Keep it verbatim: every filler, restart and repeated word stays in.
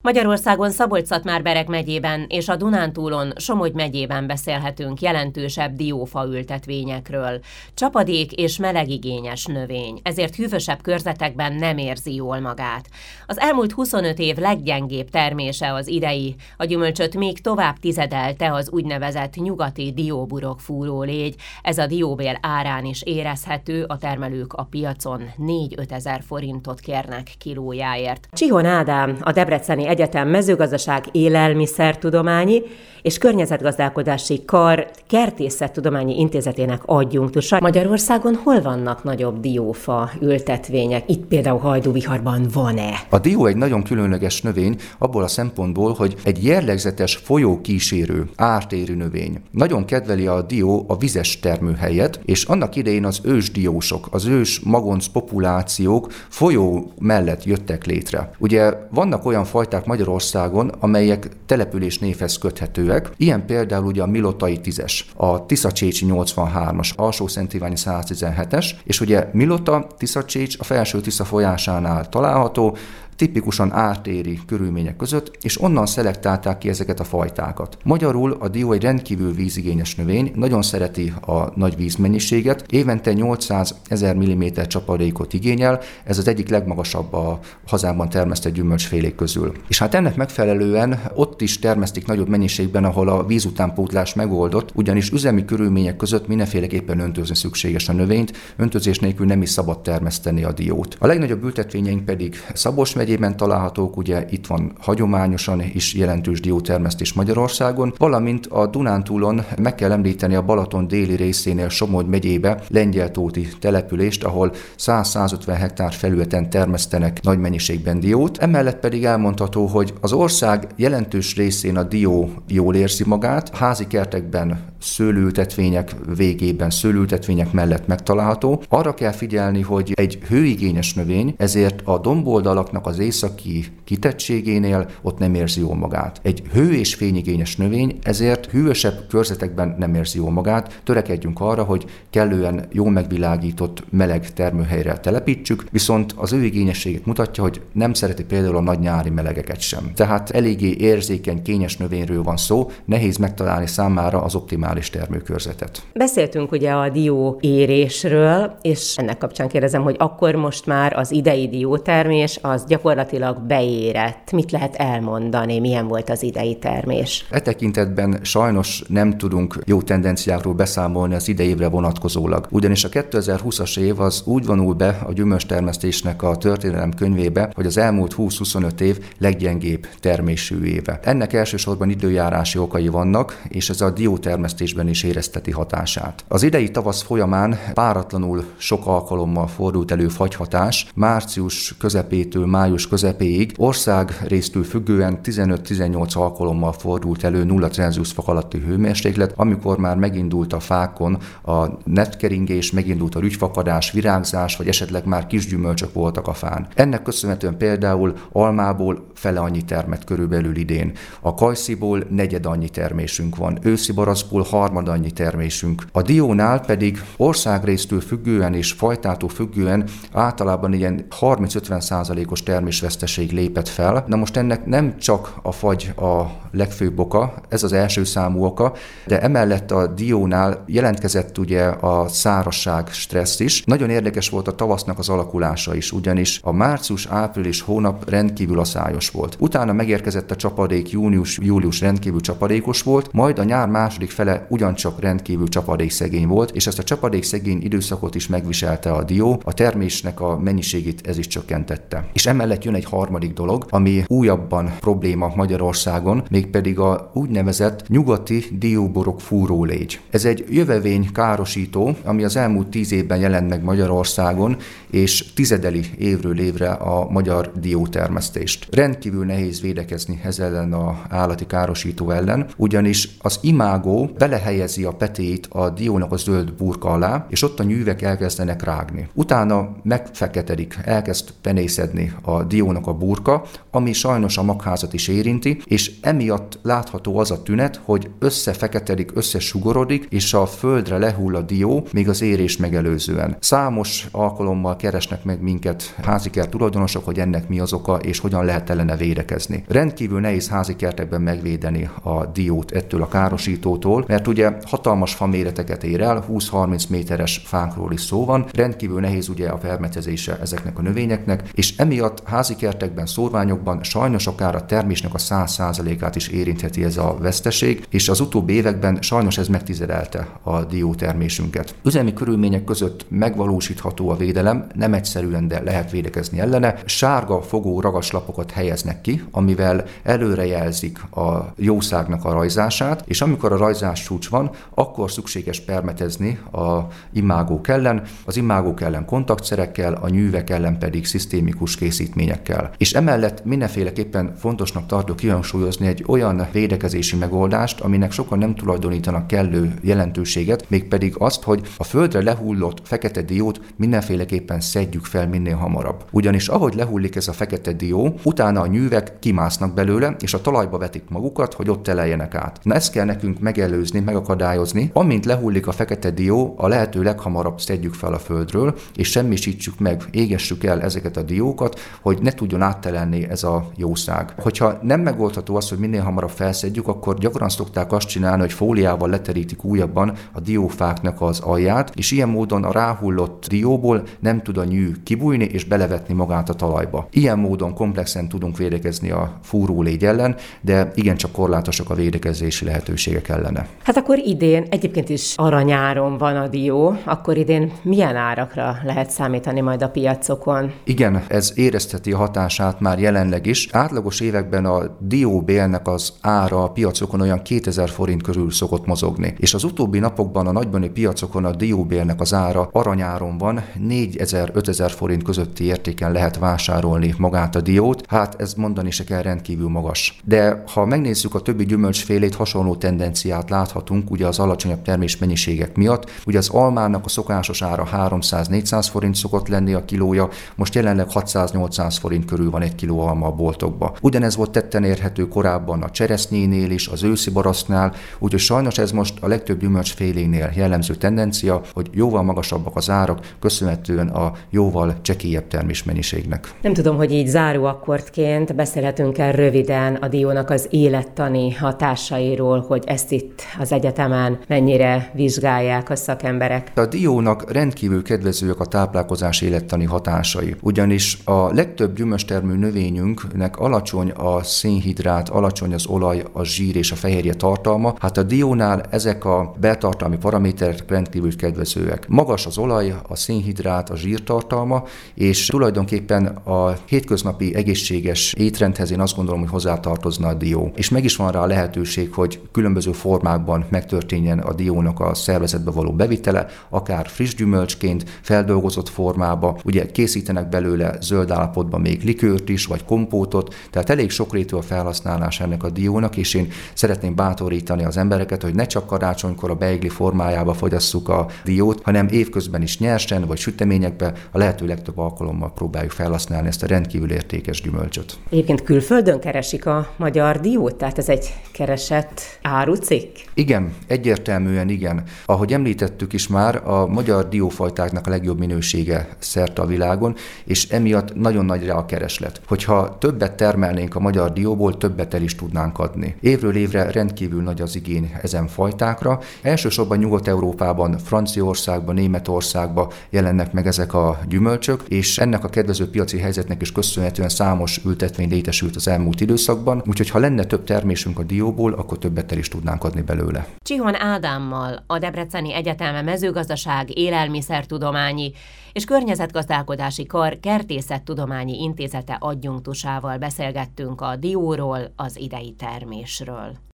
Magyarországon Szabolcs-Szatmár-Bereg megyében és a Dunántúlon Somogy megyében beszélhetünk jelentősebb diófa ültetvényekről. Csapadék és melegigényes növény, ezért hűvösebb körzetekben nem érzi jól magát. Az elmúlt huszonöt év leggyengébb termése az idei, a gyümölcsöt még tovább tizedelte az úgynevezett nyugati dióburok fúrólégy. Ez a dióbél árán is érezhető, a termelők a piacon négy-öt ezer forintot kérnek kilójáért. Csihon Ádám, a Debreceni Egyetem mezőgazdaság, élelmiszertudományi és környezetgazdálkodási kar kertészettudományi intézetének adjunktusa. Magyarországon hol vannak nagyobb diófa ültetvények? Itt például Hajdúbiharban van-e? A dió egy nagyon különleges növény abból a szempontból, hogy egy jellegzetes folyókísérő, ártérű növény. Nagyon kedveli a dió a vizes termőhelyet, és annak idején az ősdiósok, az ős magonc populációk folyó mellett jöttek létre. Ugye vannak olyan fajták Magyarországon, amelyek település névhez köthetőek. Ilyen például ugye a milotai tízes, a Tiszacsécsi nyolcvanhármas, Alsó-Szent-Iványi száztizenhetes, és ugye Milota, Tiszacsécs a Felső Tisza folyásánál található, tipikusan ártéri körülmények között, és onnan szelektálták ki ezeket a fajtákat. Magyarul a dió egy rendkívül vízigényes növény, nagyon szereti a nagy vízmennyiséget, évente nyolcszázezer milliméter csapadékot igényel, ez az egyik legmagasabb a hazánkban termesztett gyümölcsfélék közül. És hát ennek megfelelően ott is termesztik nagyobb mennyiségben, ahol a vízutánpótlás megoldott, ugyanis üzemi körülmények között mindenféleképpen öntözni szükséges a növényt, öntözés nélkül nem is szabad termeszteni a diót. A legnagyobb ültetvényeink pedig Szabolcs megyében találhatók, ugye itt van hagyományosan is jelentős diótermesztés Magyarországon, valamint a Dunántúlon meg kell említeni a Balaton déli részénél Somogy megyébe Lengyeltóti települést, ahol száz-százötven hektár felületen termesztenek nagy mennyiségben diót. Emellett pedig elmondható, hogy az ország jelentős részén a dió jól érzi magát, házi kertekben, szőlőültetvények végében, szőlőültetvények mellett megtalálható. Arra kell figyelni, hogy egy hőigényes növény, ezért a domboldalaknak az északi kitettségénél ott nem érzi jól magát. Egy hő- és fényigényes növény, ezért hűvösebb körzetekben nem érzi jól magát. Törekedjünk arra, hogy kellően jól megvilágított meleg termőhelyre telepítsük, viszont az ő igényességét mutatja, hogy nem szereti például a nagy nyári melegeket sem. Tehát eléggé érzékeny, kényes növényről van szó, nehéz megtalálni számára az optimális termőkörzetet. Beszéltünk ugye a dió érésről, és ennek kapcsán kérdezem, hogy akkor most már az idei diótermés az gyakorlatilag beérett. Mit lehet elmondani, milyen volt az idei termés? E tekintetben sajnos nem tudunk jó tendenciákról beszámolni az idei évre vonatkozólag. Ugyanis a kétezer-húszas év az úgy vonul be a gyümölcstermesztésnek a történelem könyvébe, hogy az elmúlt húsz-huszonöt év leggyengébb termésű éve. Ennek elsősorban időjárási okai vannak, és ez a diótermesztésben is érezteti hatását. Az idei tavasz folyamán páratlanul sok alkalommal fordult elő fagyhatás, március közepétől május közepéig országrésztől függően tizenöt-tizennyolc alkalommal fordult elő nulla Celsius fok alatti hőmérséklet, amikor már megindult a fákon a netkeringés, megindult a rügyfakadás, virágzás, vagy esetleg már kisgyümölcsök voltak a fán. Ennek köszönhetően például almából fele annyi termett körülbelül idén. A kajsziból negyed annyi termésünk van, őszi barackból harmad annyi termésünk. A diónál pedig országrésztől függően és fajtától függően általában ilyen harminc-ötven százalékos termésveszteség lépett fel. Na most ennek nem csak a fagy a legfőbb oka, ez az első számú oka, de emellett a diónál jelentkezett ugye a szárazság, stressz is. Nagyon érdekes volt a tavasznak az alakulása is, ugyanis a március-április hónap rendkívül aszályos volt. Utána megérkezett a csapadék, június-július rendkívül csapadékos volt, majd a nyár második fele ugyancsak rendkívül csapadékszegény volt, és ezt a csapadékszegény időszakot is megviselte a dió, a termésnek a mennyiségét ez is csökkentette. És emellett jön egy harmadik dolog, ami újabban probléma Magyarországon, mégpedig a úgynevezett nyugati dióborok fúrólégy. Ez egy jövevény károsító, ami az elmúlt tíz évben jelent meg Magyarországon, és tizedeli évről évre a magyar diótermesztést. Rendkívül nehéz védekezni ez ellen a állati károsító ellen, ugyanis az imágó belehelyezi a petéit a diónak a zöld burka alá, és ott a nyűvek elkezdenek rágni. Utána megfeketedik, elkezd penészedni a diónak a burka, ami sajnos a magházat is érinti, és emiatt emiatt látható az a tünet, hogy összefeketedik, összesugorodik, és a földre lehull a dió, még az érés megelőzően. Számos alkalommal keresnek meg minket házikert tulajdonosok, hogy ennek mi az oka, és hogyan lehet ellene védekezni. Rendkívül nehéz házikertekben megvédeni a diót ettől a károsítótól, mert ugye hatalmas faméreteket ér el, húsz-harminc méteres fánkról is szó van, rendkívül nehéz ugye a permetezése ezeknek a növényeknek, és emiatt házikertekben, szórványokban sajnos akár a termésnek a száz százalékát is érintheti ez a veszteség, és az utóbbi években sajnos ez megtizedelte a diótermésünket. Üzemi körülmények között megvalósítható a védelem, nem egyszerűen, de lehet védekezni ellene. Sárga fogó ragaslapokat helyeznek ki, amivel előrejelzik a jószágnak a rajzását, és amikor a rajzás csúcs van, akkor szükséges permetezni a imágók ellen, az imágók ellen kontaktszerekkel, a nyűvek ellen pedig szisztémikus készítményekkel. És emellett mindenféleképpen fontosnak tartok kihangsúlyozni egy olyan védekezési megoldást, aminek sokan nem tulajdonítanak kellő jelentőséget, mégpedig azt, hogy a földre lehullott fekete diót mindenféleképpen szedjük fel minél hamarabb. Ugyanis ahogy lehullik ez a fekete dió, utána a nyűvek kimásznak belőle, és a talajba vetik magukat, hogy ott teleljenek át. Na ezt kell nekünk megelőzni, megakadályozni. Amint lehullik a fekete dió, a lehető leghamarabb szedjük fel a földről, és semmisítsük meg, égessük el ezeket a diókat, hogy ne tudjon áttelelni ez a jószág. Hogyha nem megoldható az, hogy minél hamarabb felszedjük, akkor gyakran szokták azt csinálni, hogy fóliával leterítik újabban a diófáknak az alját, és ilyen módon a ráhullott dióból nem tud a nyű kibújni és belevetni magát a talajba. Ilyen módon komplexen tudunk védekezni a fúrólégy ellen, de igencsak korlátosak a védekezési lehetőségek ellene. Hát akkor idén, egyébként is aranyáron van a dió, akkor idén milyen árakra lehet számítani majd a piacokon? Igen, ez érezteti a hatását már jelenleg is. Átlagos években a dióbélnek az ára a piacokon olyan kétezer forint körül szokott mozogni. És az utóbbi napokban a nagybani piacokon a dióbélnek az ára aranyáron van, négyezer-ötezer forint közötti értéken lehet vásárolni magát a diót. Hát ez mondani se kell, rendkívül magas. De ha megnézzük a többi gyümölcsfélét, hasonló tendenciát láthatunk ugye az alacsonyabb termésmennyiségek miatt. Ugye az almának a szokásos ára háromszáz-négyszáz forint szokott lenni a kilója, most jelenleg hatszáz-nyolcszáz forint körül van egy kiló alma a boltokba. Ugyanez volt tetten érhető korábban a cseresznyénél is, az őszi barasztnál, úgyhogy sajnos ez most a legtöbb gyümölcsfélénél jellemző tendencia, hogy jóval magasabbak az árak, köszönhetően a jóval csekélyebb termésmennyiségnek. Nem tudom, hogy így záróakkordként beszélhetünk el röviden a diónak az élettani hatásairól, hogy ezt itt az egyetemen mennyire vizsgálják a szakemberek. A diónak rendkívül kedvezőek a táplálkozás élettani hatásai, ugyanis a legtöbb gyümölcstermő növényünknek alacsony a szénhidrát, alacsony az olaj, a zsír és a fehérje tartalma. Hát a diónál ezek a beltartalmi paraméterek rendkívül kedvezőek. Magas az olaj, a szénhidrát, a zsírtartalma, és tulajdonképpen a hétköznapi egészséges étrendhez én azt gondolom, hogy hozzátartozna a dió. És meg is van rá a lehetőség, hogy különböző formákban megtörténjen a diónak a szervezetbe való bevitele, akár friss gyümölcsként, feldolgozott formába, ugye készítenek belőle zöld állapotban még likőrt is, vagy kompótot, tehát elég sokrétű a felhasználás ennek a diónak, és én szeretném bátorítani az embereket, hogy ne csak karácsonykor a beigli formájába fogyasszuk a diót, hanem évközben is nyersen vagy süteményekbe a lehető legtöbb alkalommal próbáljuk felhasználni ezt a rendkívül értékes gyümölcsöt. Egyébként külföldön keresik a magyar diót, tehát ez egy keresett árucikk? Igen, egyértelműen igen. Ahogy említettük is már, a magyar diófajtáknak a legjobb minősége szerte a világon, és emiatt nagyon nagy rá a kereslet. Hogyha többet termelnénk a magyar dióból, többet el is tudnánk adni. Évről évre rendkívül nagy az igény ezen fajtákra. Elsősorban Nyugat-Európában, Franciaországban, Németországban jelennek meg ezek a gyümölcsök, és ennek a kedvező piaci helyzetnek is köszönhetően számos ültetvény létesült az elmúlt időszakban, úgyhogy ha lenne több termésünk a dióból, akkor többet el is tudnánk adni belőle. Csihon Ádámmal, a Debreceni Egyetem mezőgazdaság, élelmiszertudományi és környezetgazdálkodási kar Kertészettudományi Intézete adjunktusával beszélgettünk a dióról, az idei termésről.